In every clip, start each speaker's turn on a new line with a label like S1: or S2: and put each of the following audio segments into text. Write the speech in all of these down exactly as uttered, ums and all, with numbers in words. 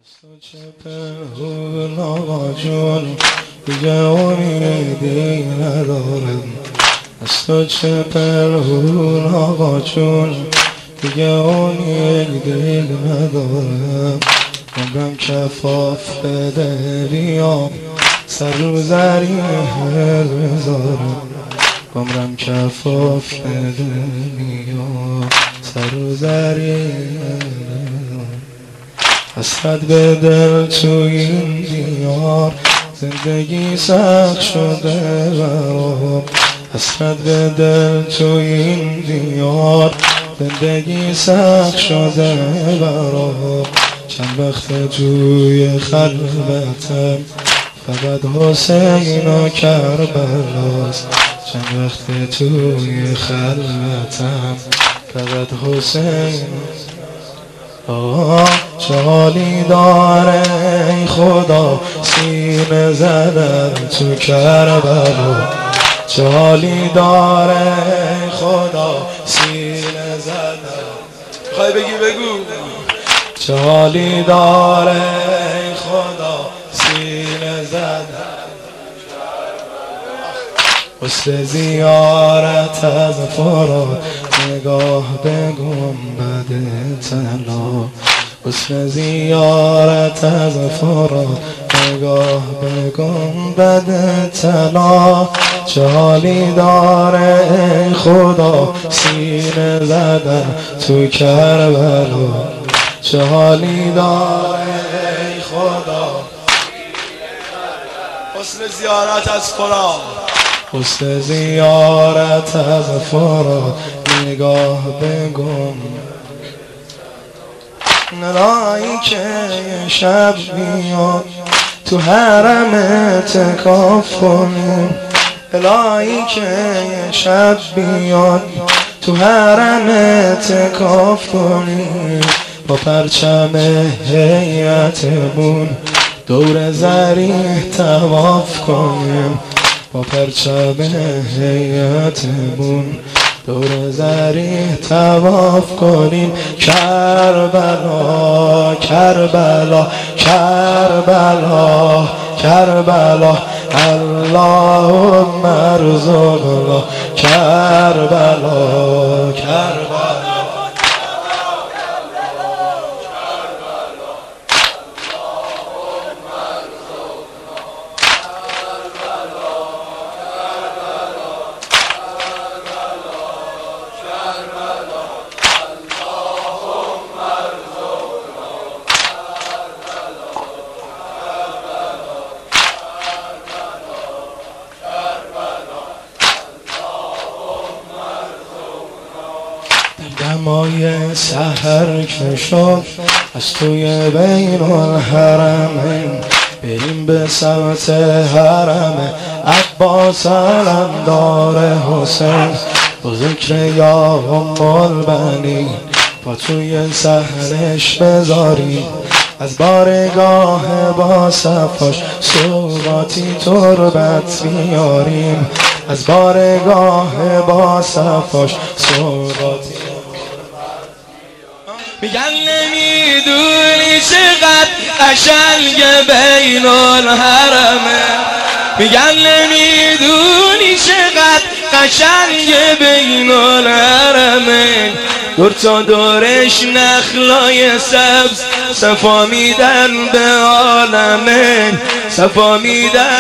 S1: چه پنهون آقا جون دیگه امیدی ندارم. از تو چه پنهون آقا جون دیگه امیدی ندارم. عمرم کفاف بده بیام سر رو زرین بذارم. عمرم کفاف بده بیام سر رو زرین حسرت به دل تو این دیار زندگی سخت شده برام. حسرت به دل تو این دیار زندگی سخت شده برام. چند وقت توی خلوتم فقط حسین و کربلاست. چند وقت توی خلوتم فقط حسین. آه چه حالی داره ای خدا سینه زدن تو کربلا. چه حالی داره ای خدا سینه زدن. خواهی بگی بگو. چه حالی داره ای خدا سینه زدن. حسن زیارت از فرات نگاه به گنبد طلا. حسن زیارت از فرات نگاه به گنبد طلا. چه حالی داره ای خدا سینه زدن تو کربلا. چه حالی داره ای خدا حسن زیارت از فرات. حسن زیارت از فرات نگاه به گنبد. نرایی که شب بیاد تو حرم اعتکاف کنیم. الهی که شب بیاد تو حرم اعتکاف کنیم. با پرچم هیئتمون دور زریح طواف کنیم. با پرچم هیئتمون دور زریح طواف کنیم. کربلا کربلا کربلا کربلا اللهم ارزقنا کربلا کربلا. دمای سحر که شد از توی بین الحرمین بریم به سمت حرم عباس علمدار حسین. با ذکر یا ام البنین با توی صحنش بذاریم. از بارگاه با صفاش صورتی تربت بیاریم. از بارگاه با صفاش صورتی. میگن نمیدونی چقدر قشنگ بین الحرمه. میگن نمیدونی چقدر قشنگ بین الحرمه. دور تا دورش نخلای سبز صفا میدن به عالمه. صفا میدن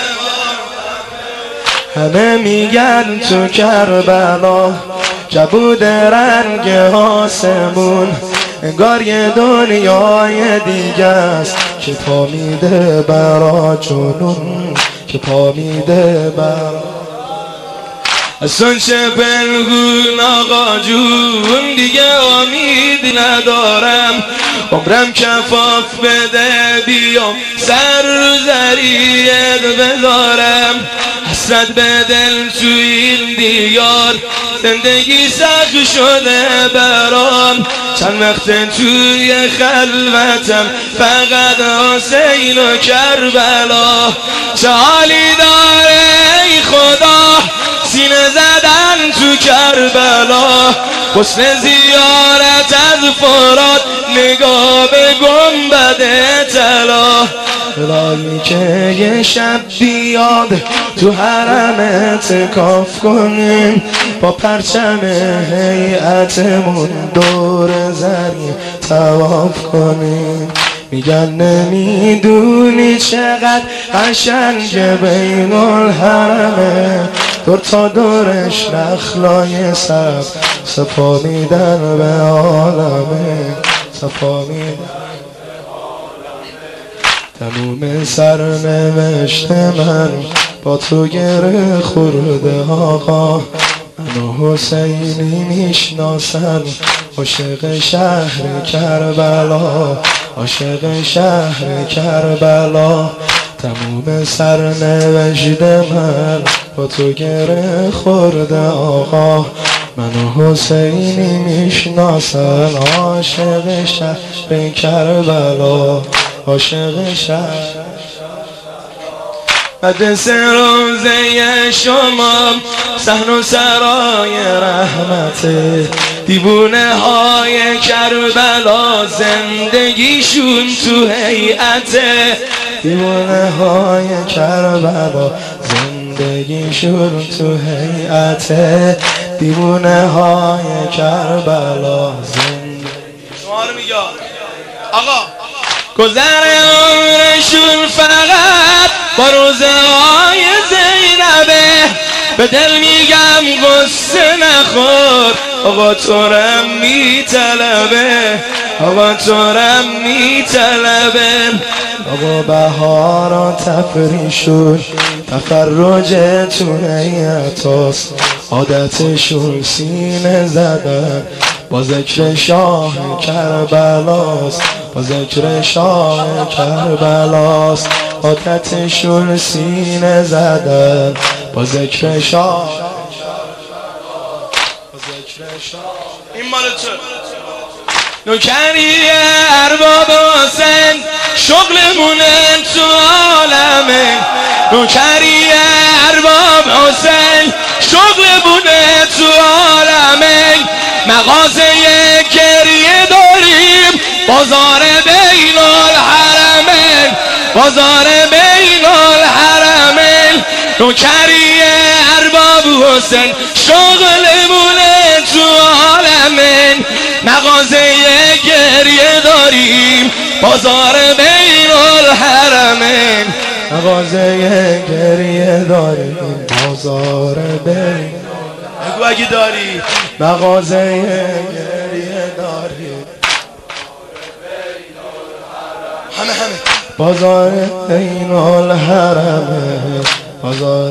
S1: همه میگن تو کربلا کبود رنگ آسمون. انگار یه دنیای دیگه است که پا میده برا جنون. که پا میده برا اصلا چه پنهون آقا جون دیگه امید ندارم. عمرم کفاف بده بیام سر رو زریح بذارم. حسرت به دل تو این دیار زندگی سخت شده برام. چند وقت توی خلوتم فقط حسین و کربلا. چه حالی داره ای خدا سینه زدن تو کربلا. حسن زیارت از فرات نگاه به گنبد صلاح الهی که یه شب بیاد تو حرم اعتکاف کنیم با پرچم هیئتمون دور زری طواف کنیم میگن نمیدونی چقدر قشنگ بین الحرمه دور تا دورش نخلای سب صفا میدن به عالمه صفا میدن تموم سرنوشت من با تو گره خورده آقا من و حسینی میشناسم عاشق شهر کربلا عاشق شهر کربلا تموم سرنوشت من با تو گره خورده آقا من و حسینی میشناسم عاشق شهر کربلا عاشق شهر مدرسه روزه شما صحن و سرای رحمته دیوونه های کربلا زندگیشون تو هیئته دیوونه های کربلا زندگیشون تو هیئته دیوونه های کربلا زندگی شما رو میگه آقا گذر عمرشون فقط با روزه های زینبه به دل میگم غصه نخور آقا تورم میطلبه آقا تورم میطلبه آقا بهارا تفریشون تفرج تو هیئتاست عادتشون سینه زدن با ذکر شاه کربلاست با ذکر شاه کربلاست عادتشون سینه زدن با ذکر شاه با ذکر شاه این مال تو نوکری ارباب حسین شغلمونه تو عالمه نوکری ارباب حسین شغلمونه تو عالمه مغازه گریه داریم بازار بین الحرمین بازار بین الحرمین نوکری ارباب حسین شغلمونه تو عالمین مغازه گریه داریم بازار بین الحرمین مغازه گریه داریم بازار بین بگو اگه داری مغازه گریه داری همه همه بازار بین الحرمه بازار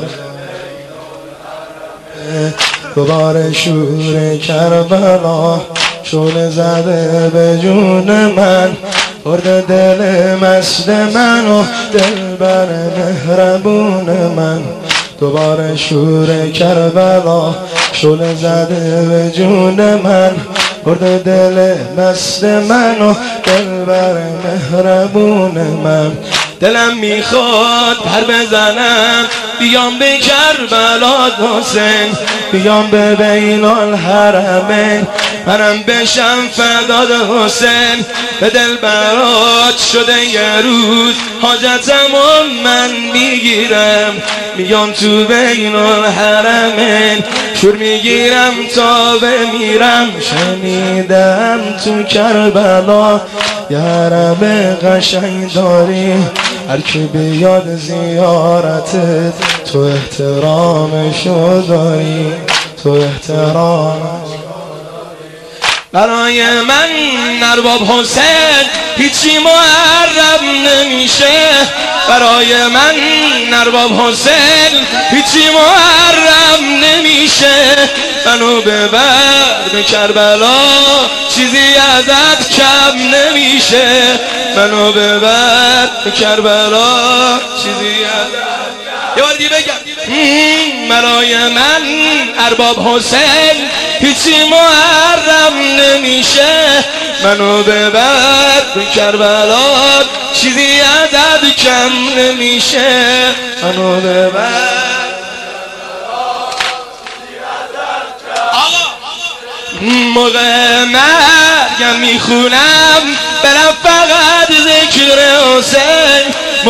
S1: دوباره شور کربلا شعله زده به جون من برده دل مست من و دلبر مهربون من دوباره شور کربلا شعله زده به جون من برده دل مست من و دلبر مهربون من دلم میخواد پر بزنم بیام به کربلا حسین بیام به بین الحرمین منم بشم فداد حسین به دل برات شده یه روز حاجتمو من میگیرم میام تو بین الحرمین شور میگیرم تا بمیرم شنیدم تو کربلا یه حرم قشنگ داری هر کی بیاد زیارتت تو احترامشو داری تو احترامشو برای من ارباب حسین هیچی محرم نمیشه برای من ارباب حسین هیچی محرم نمیشه منو ببر به کربلا چیزی ازت کم نمیشه منو ببر به کربلا چیزی ازت یه بار دیگه بگم برای من ارباب حسین هیچی محرم نمیشه منو ببر به کربلا چیزی ازت کم نمیشه منو ببر موقع مرگم میخونم برم فقط ذکر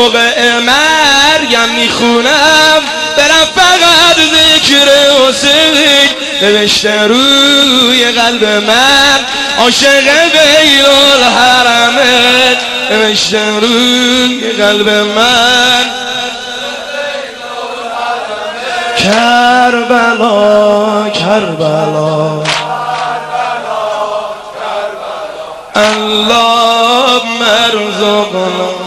S1: موقع مرگم میخونم برم فقط ذکر حسین نوشته روی قلب من عاشق بیل الحرمه نوشته روی قلب من کربلا کربلا اللهم ارزقنا